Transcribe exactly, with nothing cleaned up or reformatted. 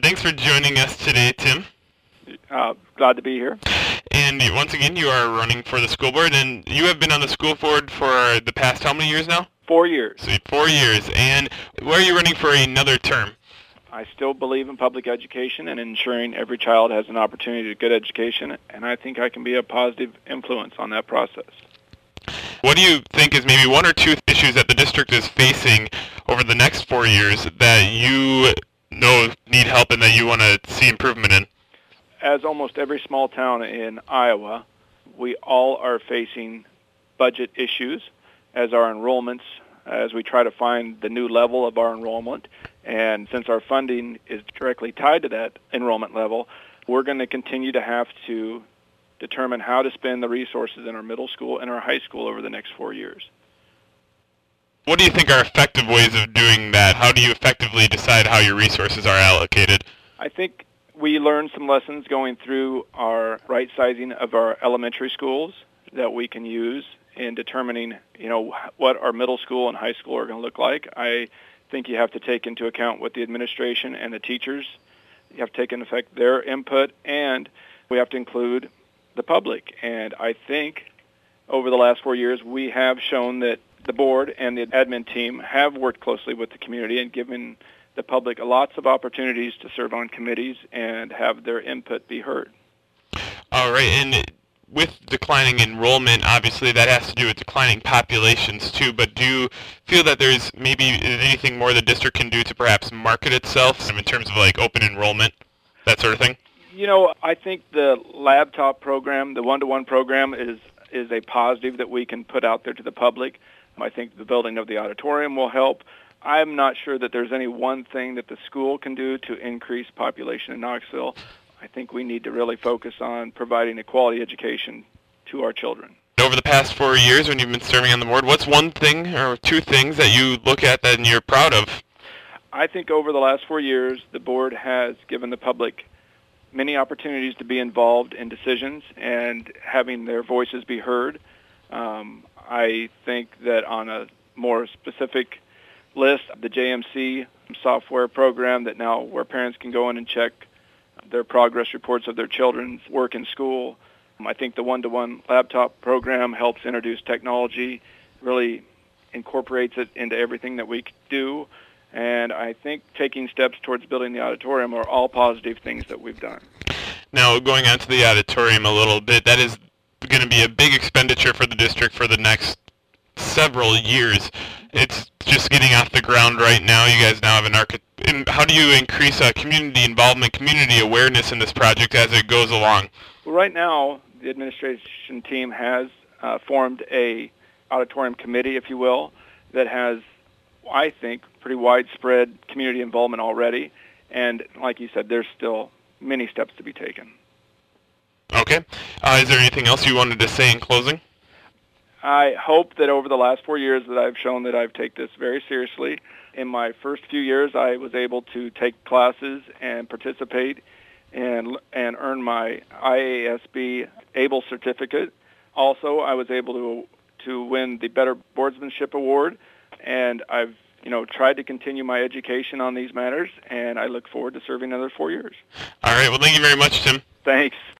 Thanks for joining us today, Tim. Uh, glad to be here. And once again, you are running for the school board, and you have been on the school board for the past how many years now? Four years. So four years. And where are you running for another term? I still believe in public education and ensuring every child has an opportunity to good education, and I think I can be a positive influence on that process. What do you think is maybe one or two issues that the district is facing over the next four years that you know need help and that you want to see improvement in? As almost every small town in Iowa, we all are facing budget issues as our enrollments, as we try to find the new level of our enrollment. And since our funding is directly tied to that enrollment level, we're going to continue to have to determine how to spend the resources in our middle school and our high school over the next four years. What do you think are effective ways of doing that? How do you effectively decide how your resources are allocated? I think we learned some lessons going through our right sizing of our elementary schools that we can use in determining, you know, what our middle school and high school are going to look like. I think you have to take into account what the administration and the teachers, you have to take into effect their input, and we have to include the public. And I think over the last four years, we have shown that the board and the admin team have worked closely with the community and given the public lots of opportunities to serve on committees and have their input be heard. All right, and with declining enrollment, obviously that has to do with declining populations too, but do you feel that there's maybe anything more the district can do to perhaps market itself in terms of like open enrollment, that sort of thing? You know, I think the laptop program, the one-to-one program is, is a positive that we can put out there to the public. I think the building of the auditorium will help. I'm not sure that there's any one thing that the school can do to increase population in Knoxville. I think we need to really focus on providing a quality education to our children. Over the past four years when you've been serving on the board, what's one thing or two things that you look at that you're proud of? I think over the last four years, the board has given the public many opportunities to be involved in decisions and having their voices be heard. Um, I think that on a more specific list, the J M C software program that now where parents can go in and check their progress reports of their children's work in school. I think the one-to-one laptop program helps introduce technology, really incorporates it into everything that we do. And I think taking steps towards building the auditorium are all positive things that we've done. Now, going on to the auditorium a little bit, that is going to be a big expenditure for the district for the next several years. It's just getting off the ground right now. You guys now have an architect. How do you increase uh, community involvement, community awareness in this project as it goes along? Well, right now, the administration team has uh, formed a auditorium committee, if you will, that has, I think, pretty widespread community involvement already. And like you said, there's still many steps to be taken. Okay. Uh, is there anything else you wanted to say in closing? I hope that over the last four years that I've shown that I've taken this very seriously. In my first few years, I was able to take classes and participate and and earn my I A S B ABLE certificate. Also, I was able to to win the Better Boardsmanship Award, and I've you know tried to continue my education on these matters, and I look forward to serving another four years. All right. Well, thank you very much, Tim. Thanks.